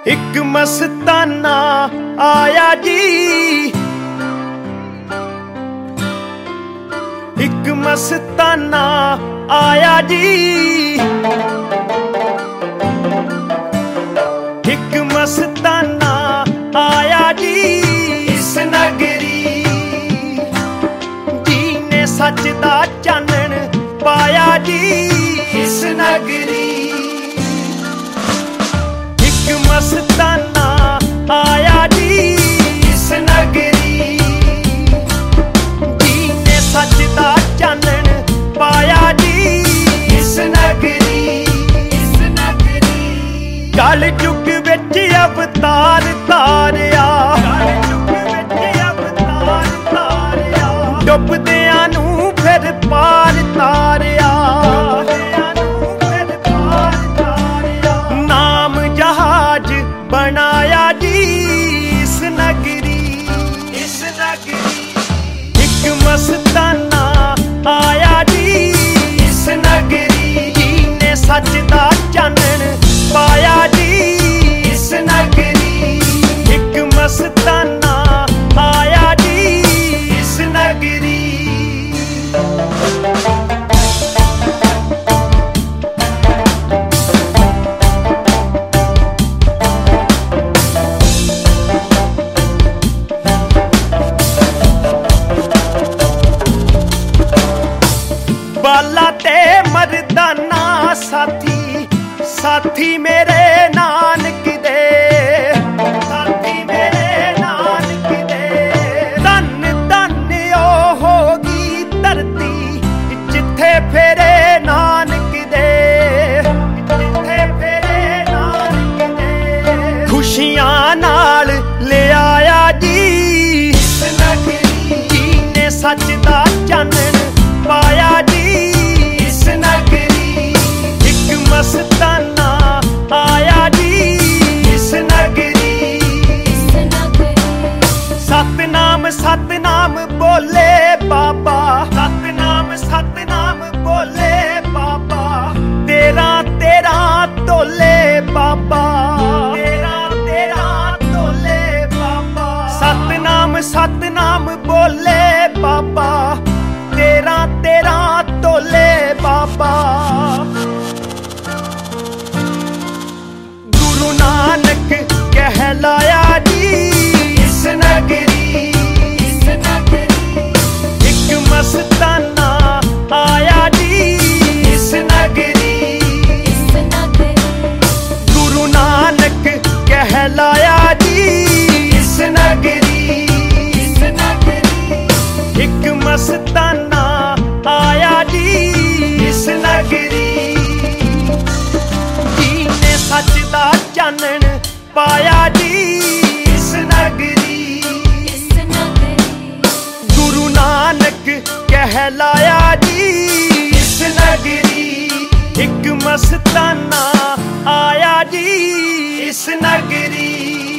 ਇੱਕ ਮਸਤਾਨਾ ਆਇਆ ਜੀ, ਇੱਕ ਮਸਤਾਨਾ ਆਇਆ ਜੀ, ਇੱਕ ਮਸਤਾਨਾ ਆਇਆ ਜੀ। ਇਸ ਨਗਰੀ ਜੀ ਨੇ ਸੱਚ ਦਾ ਚਾਨਣ ਪਾਇਆ ਜੀ। ਇਸ ਨਗਰੀ ਇੱਕ ਮਸਤਾਨਾ ਆਇਆ ਜੀ। ਇਸ ਨਗਰੀ ਜੀ ਨੇ ਸੱਚ ਦਾ ਚਾਨਣ ਪਾਇਆ ਜੀ। ਇਸ ਨਗਰੀ ਕਲ ਯੁੱਗ ਵਿੱਚ ਅਵਤਾਰ ਤਾਰਿਆ, ਡੁੱਬਦਿਆਂ ਨੂੰ ਫਿਰ ਪਾਰ ਤਾਰਿਆ। ਨਾਮ ਜਹਾਜ਼ ਬਣਾਇਆ ਜੀ। ਇਸ ਨਗਰੀ ਇੱਕ ਮਸਤਾਨਾ ਆਇਆ ਜੀ। ਇਸ ਨਗਰੀ ਨੇ ਸੱਚ ਦਾ ਚਾਨਣ ਪਾਇਆ ਜੀ। ਇਸ ਨਗਰੀ ਇੱਕ ਮਸਤਾਨਾ ਆਇਆ ਜੀ। ਇਸ ਨਗਰੀ ਬਾਲਾ ਤੇ ਮਰਦਾਨਾ ਸਾਥੀ, ਸਾਥੀ ਮੇਰੇ ਨਾਨਕ ਦੇ, ਸਾਥੀ ਮੇਰੇ ਨਾਨਕ ਦੇ। ਧੰਨ ਧੰਨ ਓ ਹੋ ਗਈ ਧਰਤੀ ਜਿੱਥੇ ਫੇਰੇ ਨਾਨਕ ਦੇ, ਜਿੱਥੇ ਫੇਰੇ ਨਾਨਕ ਦੇ। ਖੁਸ਼ੀਆਂ ਨਾਲ ਲਿਆਇਆ ਜੀ। ਇਸ ਨਗਰੀ ਜੀ ਨੇ ਸੱਚ ਦਾ ਚਾਨਣ ਪਾਇਆ ਜੀ। ਇਸ ਨਗਰੀ ਇੱਕ ਮਸਤਾਨਾ ਆਇਆ ਜੀ। ਇਸ ਨਗਰੀ ਸਤਨਾਮ ਸਤਨਾਮ ਬੋਲੇ ਬਾਬਾ, ਸਤਨਾਮ ਸਤਨਾਮ ਬੋਲੇ ਬਾਬਾ। ਤੇਰਾ ਤੇਰਾ ਢੋਲੇ ਬਾਬਾ, ਤੇਰਾ ਤੇਰਾ ਢੋਲੇ ਬਾਬਾ। ਸਤਨਾਮ ਸਤਨਾਮ ਬੋਲੇ ਬਾਬਾ, ਤੇਰਾ ਤੇਰਾ ਢੋਲੇ ਬਾਬਾ। ਗੁਰੂ ਨਾਨਕ ਕਹਿਲਾਇਆ ਜੀ। ਇਸ ਨਗਰੀ ਇੱਕ ਮਸਤਾਨਾ ਆਇਆ ਜੀ। ਇਸ ਨਗਰੀ ਗੁਰੂ ਨਾਨਕ ਕਹਿਲਾਇਆ ਜੀ। ਇਸ ਨਗਰੀ ਇੱਕ ਮਸਤਾਨਾ ਆਇਆ ਜੀ। ਇਸ ਨਗਰੀ ਜੀ ਨੇ ਸੱਚ ਦਾ ਚਾਨਣ ਪਾਇਆ ਜੀ। ਇਸ ਨਗਰੀ ਗੁਰੂ ਨਾਨਕ ਕਹਿਲਾਇਆ ਜੀ। ਇਸ ਨਗਰੀ ਇੱਕ ਮਸਤਾਨਾ ਆਇਆ ਜੀ। ਇਸ ਨਗਰੀ